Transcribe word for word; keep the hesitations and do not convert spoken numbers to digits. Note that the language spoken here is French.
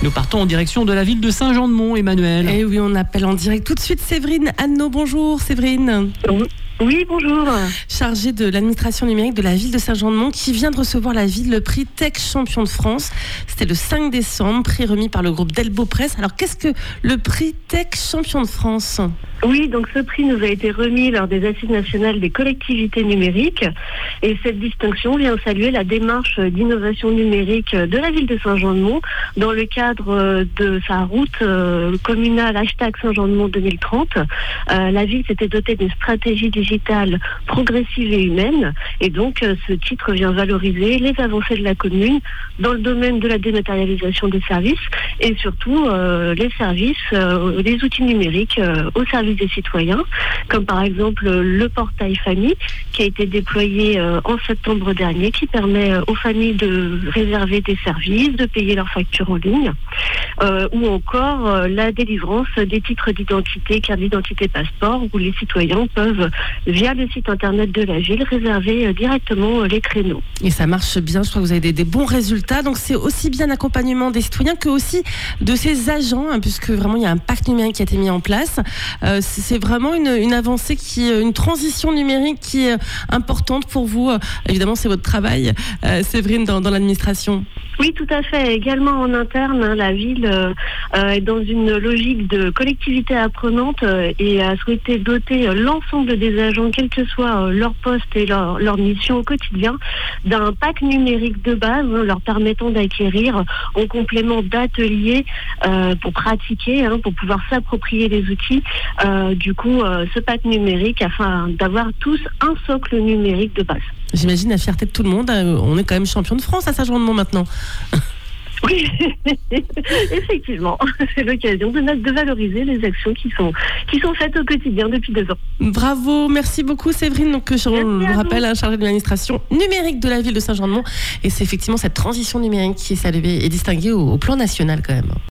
Nous partons en direction de la ville de Saint-Jean-de-Mont, Emmanuel. Et oui, on appelle en direct tout de suite Séverine Anneau. Bonjour Séverine. Oui, bonjour. Chargée de l'administration numérique de la ville de Saint-Jean-de-Mont, qui vient de recevoir la ville le prix Tech Champion de France. C'était le cinq décembre, prix remis par le groupe Delbo Presse. Alors qu'est-ce que le prix Tech Champion de France ? Oui, donc ce prix nous a été remis lors des Assises nationales des collectivités numériques. Et cette distinction vient saluer la démarche d'innovation numérique de la ville de Saint-Jean-de-Mont dans le cadre de sa route communale hashtag Saint-Jean-de-Mont deux mille trente. Euh, la ville s'était dotée d'une stratégie digitale progressive et humaine. Et donc ce titre vient valoriser les avancées de la commune dans le domaine de la dématérialisation des services et surtout euh, les services, euh, les outils numériques euh, au service des citoyens, comme par exemple le portail famille qui a été déployé euh, en septembre dernier, qui permet euh, aux familles de réserver des services, de payer leurs factures en ligne, euh, ou encore euh, la délivrance des titres d'identité, carte d'identité passeport, où les citoyens peuvent, via le site internet de la ville, réserver euh, directement euh, les créneaux. Et ça marche bien, je crois que vous avez des, des bons résultats. Donc c'est aussi bien l'accompagnement des citoyens que aussi de ces agents, hein, puisque vraiment il y a un pacte numérique qui a été mis en place. Euh, c'est vraiment une, une avancée, qui, une transition numérique qui est importante pour vous. Évidemment, c'est votre travail, euh, Séverine, dans, dans l'administration. Oui, tout à fait. Également en interne, hein, la ville euh, est dans une logique de collectivité apprenante euh, et a souhaité doter euh, l'ensemble des agents, quel que soit euh, leur poste et leur, leur mission au quotidien, d'un pack numérique de base, hein, leur permettant d'acquérir en complément d'ateliers euh, pour pratiquer, hein, pour pouvoir s'approprier les outils. Euh, du coup, euh, ce pack numérique afin d'avoir tous un socle numérique de base. J'imagine la fierté de tout le monde. On est quand même champion de France à Saint-Jean-de-Mont maintenant. Oui, effectivement, c'est l'occasion de, de valoriser les actions qui sont, qui sont faites au quotidien depuis deux ans. Bravo, merci beaucoup Séverine. Donc, je le rappelle, un chargé de l'administration numérique de la ville de Saint-Jean-de-Mont. Et c'est effectivement cette transition numérique qui est saluée et distinguée au, au plan national quand même.